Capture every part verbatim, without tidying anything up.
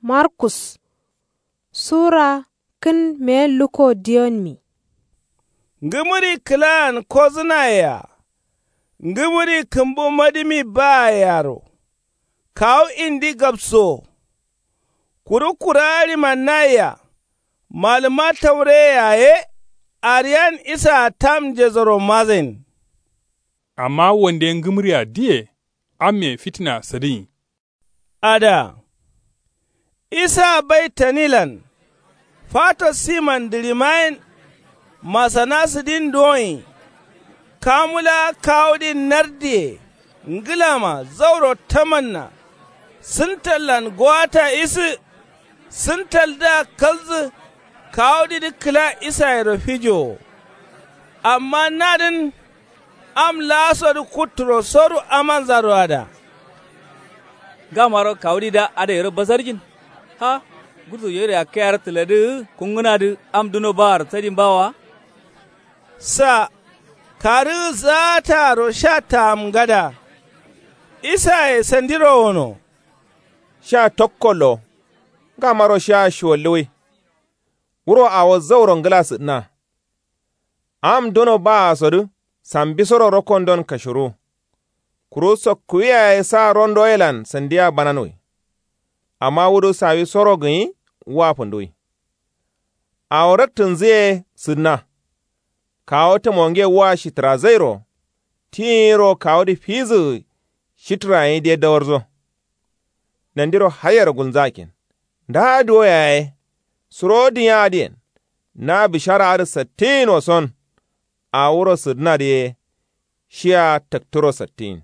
Markus Sura kin me luko diyon mi. Ngimuri kilan kozinaya, ngimuri kimbu madimi ba yaro, kaw indi gabso, kuru kurari manaya, malama taure yaye, ariyan isa tam jezoro mazin. Amma wanda ngimuri a diye, ame fitina sadin. Ada, isa bai tanilan, fato siman dirimain, masana sidin doyi, kamula kawdin nardiye, ngilama zauro tamanna, sintallan gwata isi, sintal da kalzi, kawdi dikila isa ya rafijo, amma nadin am laso kuturo soru aman zarwada. Gamaro kawdi da ada yaro bazarjin, ha, gudu yare a kayar tiladu, kunguna da am duno bar tsadin bawa? Sa, kari za ta rosha ta mgada, isa ya sandiro wono. Sha tokkolo, gamaro sha shuwalwe, wuro awo zauron glass na. Am dono ba sodu, sambisoro rokondon kashuru. Kuro sokkuya ya sa rondo elan sandiya bananoi. Amma wudu sawi soro gani wapundoi. Aworaktun zai sidna. Kawo ta monge wa shitra zairo, tiro kawo di fizu shitra yi da dawarzo. Nandiro hayar gunzakin, da doya yayi, surodin ya adiyan, na bishara adi sattin wason, a wuro sidna da shiya takturo sattin.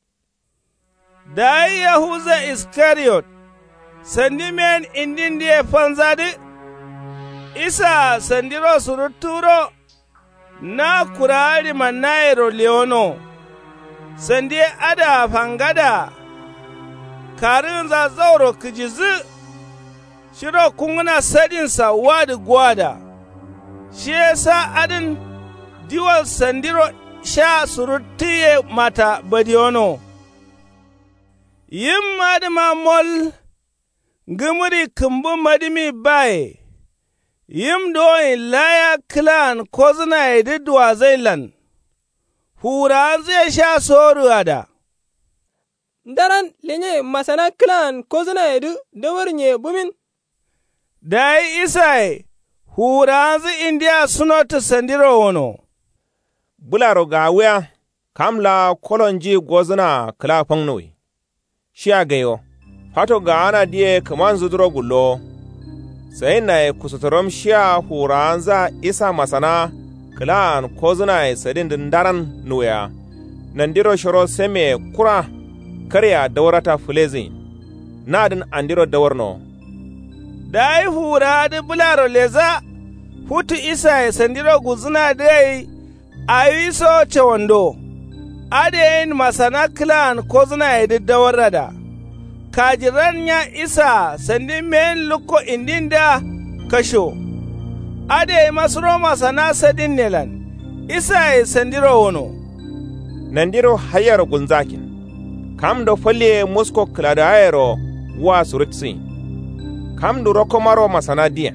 Da Yahuza Iskariot, sandi men indin da fanzadi, isa sandiro suruturo, na kurari manairo leono, sande ada fangada, karin za zauro kijizi, shiro kunguna sadinsa wadi gwada, shi yasa adin diwal sandiro sha surutiye mata badiono. Yin madima mol, gimuri kumbu madimi baye, yim doyin laya kilan kozina ya diduwa zailan, hura zai sha soruwa da. Daran lenye masana kilan kozina ya du dawar nye bumin. Da yi isai, hura zai indiya sunota sandiro wano. Bularo gawiya, kamla kolonji gozina kila pangnoi. Shia gayo, fato ga ana diye kaman zuduro gullo. Sai na kusuturum shiya huranza isa masana kilan kozuna ya sadin dindaran nuya, nandiro shiro seme kura karya daurata fulezin, nadin andiro dawarno. Dai hura di bularo leza, hutu isa ya sandiro guzuna dai, ayi so cewando, adayin masana kilan kozuna ya diddawarada. Kajiran ya isa sandi men luko indin da kasho, ade masro masana sadin nelan, isa ya sandiro wono. Nandiro hayar gunzakin, kam do falle musko kladayero wa surutsi, kam do rokomaro masana diya.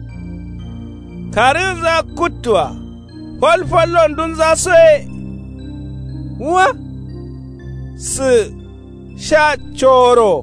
Karin za kutwa, falfallon dun za soye, wa? Su sha choro,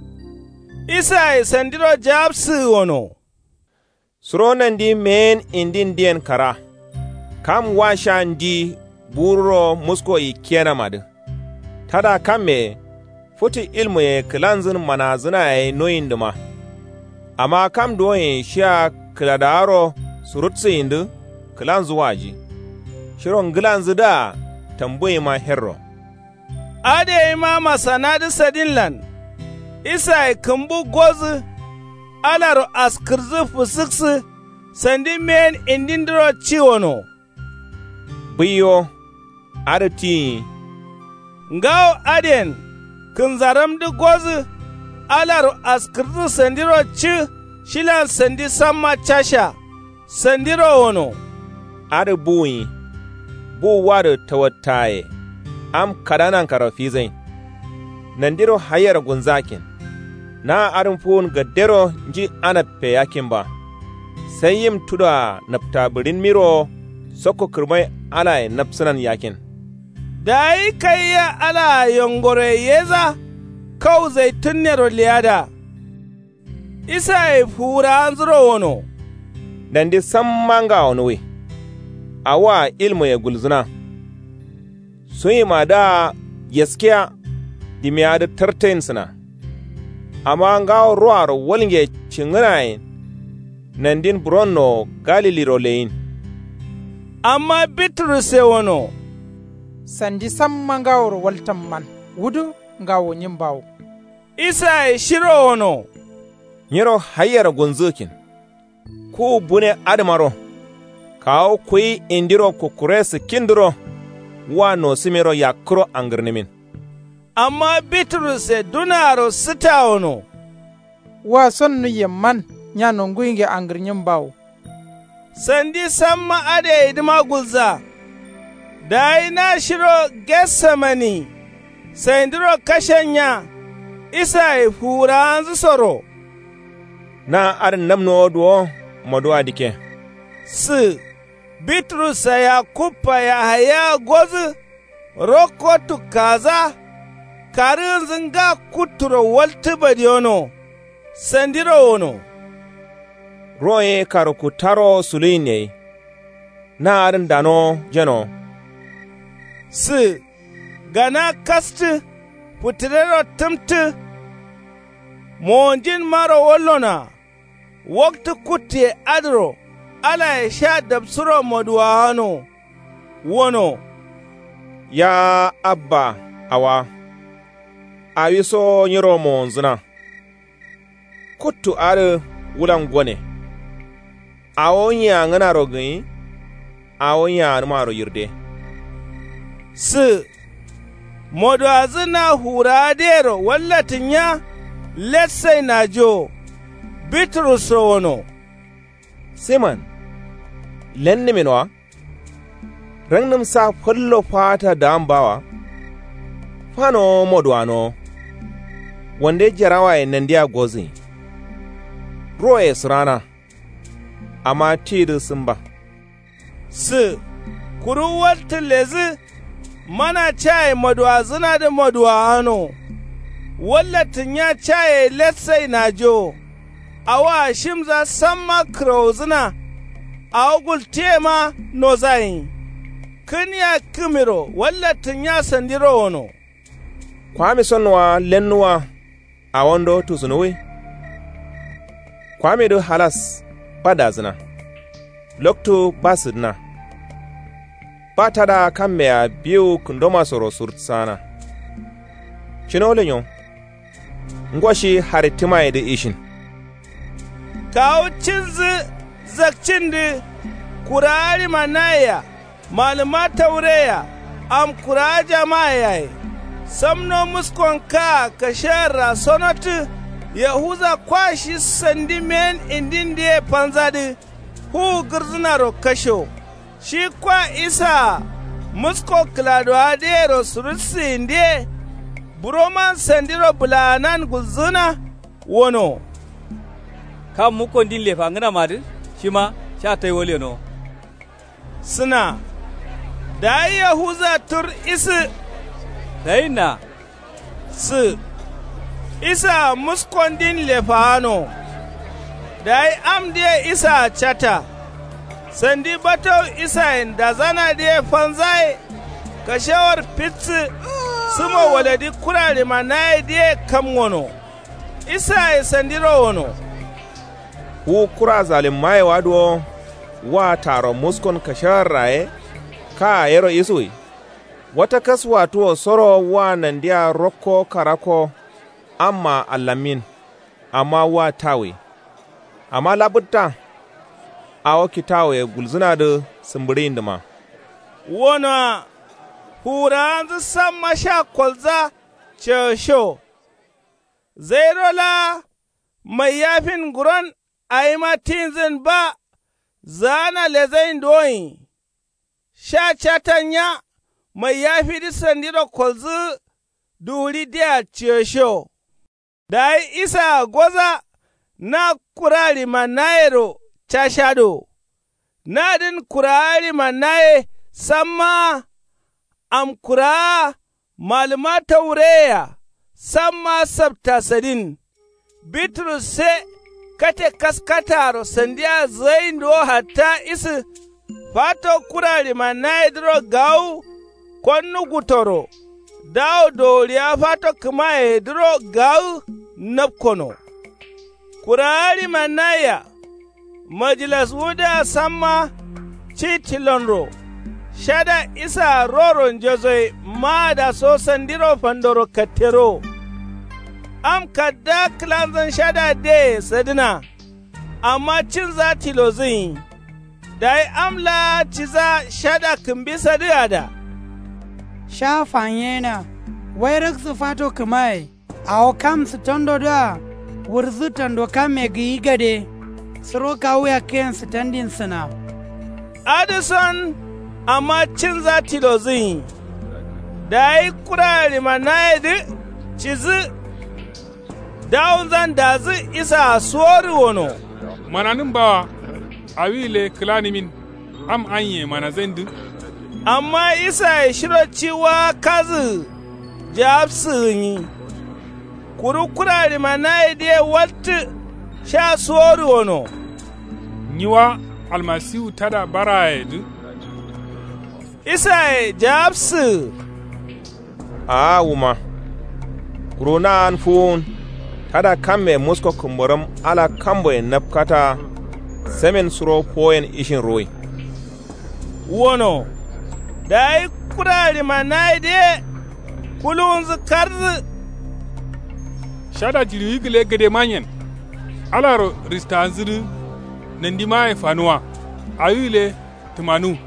isa ya sandiro jabsi wono. Suronan di men indin diyan kara, kam washa ndi buro musko i kena madu. Tada kame, futi ilmu ye kilanzin manazina ya noyin duma. Amma kam doyin sha kiladaro surutsi indu kilanzu waji. Shiron gilanzu da tambuyi ma herro. Ade ma masana di sadinlan, isa kumbu gozu, alaro askirzi fusiksi, sandi men indindiro ciwono. Biyo, adati. Ngao aden, kunzaram di gozu, alaro askirzi sandiro ci, shilan sandi samma casha, sandiro wono. Ade buyi, buwa da tawattaye. Am kadanan karafi zai, nandiro hayar gunzakin, na arin fun gaddero ji ana pe yakin ba, sai yim tuda napta birin miro soko kirmai ala napsunan yakin. Dai kai ya ala yongore yeza kau zaitun nero liyada, isa e fura anzuro wono. Dandi sam manga onwe, awa ilmu ya gulzuna, sun yi ma da yaskiya dimiya da tartain suna, amma ga ruwar walge cinginayin nan din Bruno Galili roleyin. Amma Bitrus e wono, sandi sam mangawar waltan man, wudu ngawo nyimbawo. Isa e shiro wono, nyiro hayyar gunzukin, ku bune admaro, kawo kuyi indiro kukuresi kindiro, wa no simiro yakro angirnimin. Amma Bitrus e dunaro sita wono, wa sonnu yemman nyano nguinge angirnyim bawo. Sandi samma ade idima gulza, dai na shiro Getsemani, sandiro kashanya, isa e fura anzu soro. Na arin namno duwo moduwa dike. Si, Bitrus ya kupa ya haya gozu, rokotu kaza, karin zinga kuturo waltu badiono, sandiro ono. Roye karokutaro suline, na arin dano jeno. Si, gana kastu, putirero tumtu, monjin maro wallona, waktu kutie adro, ala ya sha dabsuro moduwano, wono. Ya abba awa, awiso nyiro monzuna, kutu are wulan gwane, awonya ngana rogin, awonya numaro yirde. Si, moduwazina hura dero wallatin ya, letsai na jo, Bitrus wono. Simon, lenne minwa, rangnum sa fullo fata da ambawa, fano moduano, wande jarawa e nandiya gozi, roe surana, ama tidu simba. Si, kuru walta lezi, mana chaye moduazina da moduano, wallatin ya chaye letsai na jo, awa shimza samma krauzina, awgul tema nozayin, kanya kimiro wallatin ya sandiro wono. Kwami sonwa lennuwa a wando tusunuwi, kwami du halas badazina, loktu basidna, batada kammea biyu kundoma soro surtsana. Chinole nyo, ngwashi haritima ede ishin. Kawo cinzi zakcindi kurari manaya malama taureya am kura jama'a samno muskon ka kashara sonatu yahuza kwashi sandi men indin da panzadi hu girzunaro kasho shi kwa isa musko klado adero surusi inde buroman sandiro bulanan gulzuna wono. Kam mukon din lefa ngana madu shima sha tai wole no. Suna da yahuza tur isi dai na su isa muskon din lefano dai amde isa chata sandi bato isa da zana de fanzai kashawar pitsi sumo waladi kurare manai de kamwono isa e sandiro wono. Wu kura zalim mai wado wa taro muskon kashawar raye ka yero isui wata kaswa tuwo soro wa nandiya roko karako amma alamin amma wa tawe amma labutta awo kitawe gulzuna da simbirin dama wona huranzu samma sha kwalza cesho zairola mai yafin guron a yi matinzin ba zana lezain doyi sha catanya mai yafi disan dira kwalzu duri dia cesho Da isa goza na kurari manayero chashado, na din kurari manaye sama am kura malama taureya sama sabta sadin, Bitrus se kate kaskataro sandiya zaindo hatta isi fato kurari manaye dro gau konnu gutoro, dawo doriya fato kuma dro gau napkono. Kurari manaya majilas wuda sama chitilonro, shada isa roron jozoi ma da so sandiro fandoro katero. Am kadda klanzan shada de sadina, amma cin za tilozin, da amla ciza shada kumbi sadiyada. Sha fanyena, wairak su fato kumai, a kam su tondo da, wurzu tondo kame gi gade, suro kawuya ken su tandin suna. Addison, amma cin za tilozin, da yi kurari manayedi cizi, dawun zan da zi isa suwari wono. Mananin bawa, awile kilanimin, am anye mana zendu. Amma isa ya shiro ciwa kazi jabsu yi, kuru kurari manayedi wata sha suwari wono. Niwa almasiu tada barayedu. Isa ya jabsu. A wuma, kuruna an fun, tada kamme musko kumburum ala kambo en napkata semen suro poen ishin roi. Wono, da yi kurari manayedi kulun zikarzi. Shada jiri igile gede manyen, alaro ristanziri nandima e fanuwa, ayule tumanu.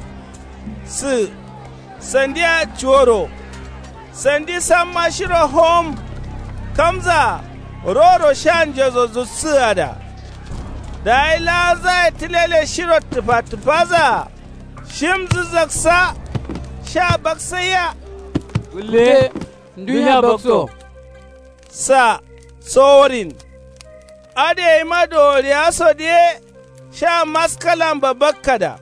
Si, sandiya choro, sandi sama shiro home, kamza roro shan jezo zutsada. Da ila za tilele shiro tufa-tufaza, shimzu zaksa, sha baksaya. Ule, dunya bakso. Sa, sorin, ade ima dori aso die, sha maskalan babakkada.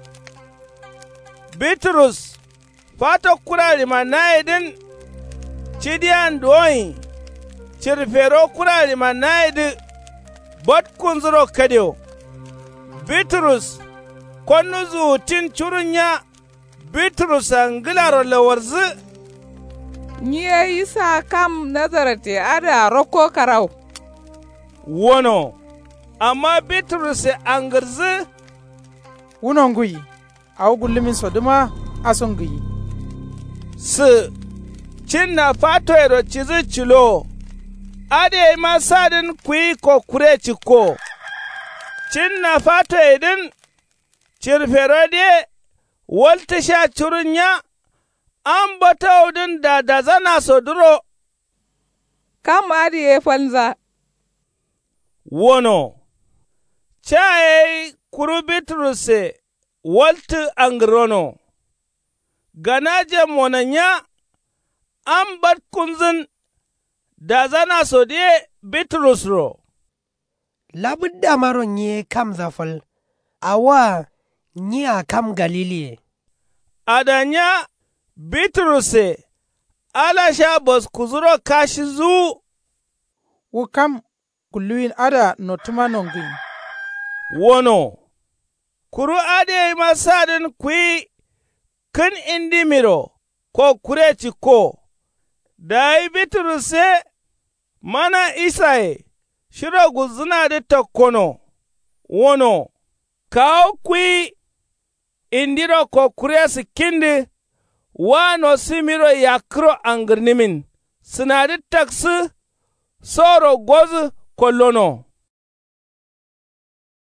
Bitrus, fato kurari manayedin, cidiyan doyi, cirfero kurari manayedi, bot kunzuro kadeo. Bitrus, konnu zutin curunya, Bitrus angilaro lawarzi, Nye isa kam nazarate ada roko karau. Wono, amma Bitrus angirzi, Wunon guyi, au gullumin soduma ason guyi. si, cin na fato ero cizi cilo, ade ma sadin kuyi ko kure ciko, cin na fato edin, cirfero de, walta sha curunya, an bata udin da da zana soduro. Kam adi e falza. Wono, chaye kuru Bitruse, walta angrono, ganaje monanya, an bat kunzin da zana sodiye Bitrus ro. Labudda maro nye kam zafal, awa nye a kam Galili. Adanya Bitruse, ala sha bos kuzuro kashi zu. Wukam kulluin ada notuma nonguyi. Wono, kuru ade masadin kui kin indi miro ko kure ko, da Bitruse mana isaye shiro guzuna da takono. Wono, kawo kui indiro ko kure su kindi wano simiro yakro angirnimin, sinadi taksi soro gozu kolono.